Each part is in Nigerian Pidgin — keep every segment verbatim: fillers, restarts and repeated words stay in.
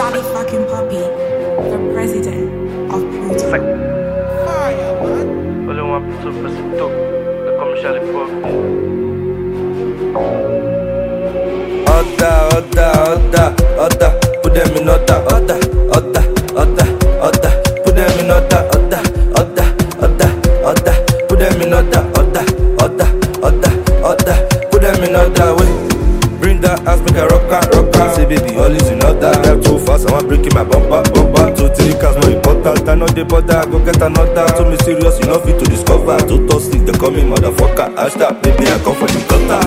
Shawty fucking Puppy, the president of Pluto. Fire, man. Only one two percent two. The commercial Puppy. Order, order, order, order. Put them in order, order, order, order, order. Put them in order, order, order, order, order. Put them in order, order, order, order, order. Put them in order, way. Bring that ass, make a rocker, rocker. Say baby, all is in order. Drive too fast, I want breaking my bumper, bumper. Two, three cars, no important. I know the border, go get another. Too mysterious, you know fit to discover. Too toxic, they call me motherfucker. Hashtag, baby, I come for the gutter.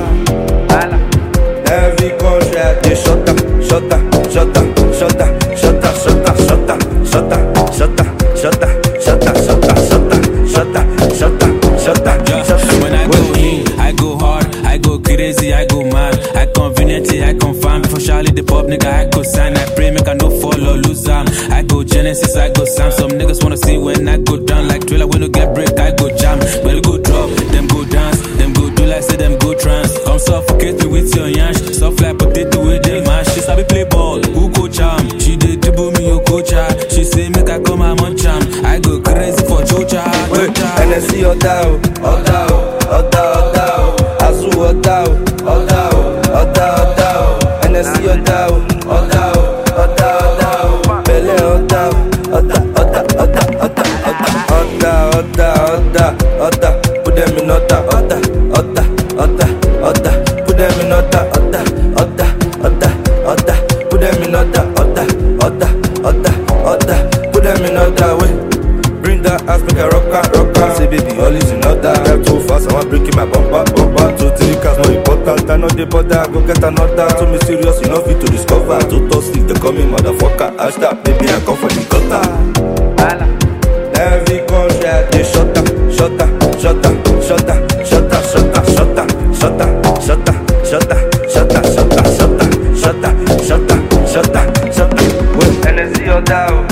Every country, I dey shut up, shut up, shut up, shut up, shut up, shut up, shut up, shut up, shut up, shut up, shut up, shut up, shut up, shut up, shut up, shut up, shut up. When I go in, I go hard, I go crazy, I go mad. I conveniently, I confirm. Before Charlie the pop nigga, I go sign. I pray make I no fall or lose am. I go Genesis, I go Sam. Some niggas wanna see when I go down like Thriller. When you get break, I go jam. When you go drop, them go dance, them go do like say them go trance. Come suffocate me with your yansh. Soft like potato with the mash. She sabi play ball, who coach am? She did dribble me, you coach her. She say make I come and munch am. I go crazy for Chocha. N S C Odao, Odao, Odao, Odao, Azu Odao, Odao, Odao, Odao, N S C Odao, Odao, Odao, Odao, Bele Odao, Odao, Odao, Odao, Odao, Odao, Odao, Odao, Odao, put them in order, Odao, Odao, Odao, Odao, put them in order, Odao, Odao, Odao, Odao, put them in order, Odao, Odao, Odao, Odao, put them in order, way. Bring that ass, make a rocker, rocker. Say baby, all is in order. Drive too fast, I want breaking my bumper, bumper. Two, three cars, no important. I know the border, go get another. Too mysterious, you know fit to discover. Too toxic, they call me motherfucker. Hashtag, baby, I come for the gutter. Every country, I dey shut up, shut up, shut up, shut up, shut up, shut up, shut up, shut up, shut up, shut up, shut up, shut up, shut up, shut up, shut up, shut up, shut up. N S C Odao.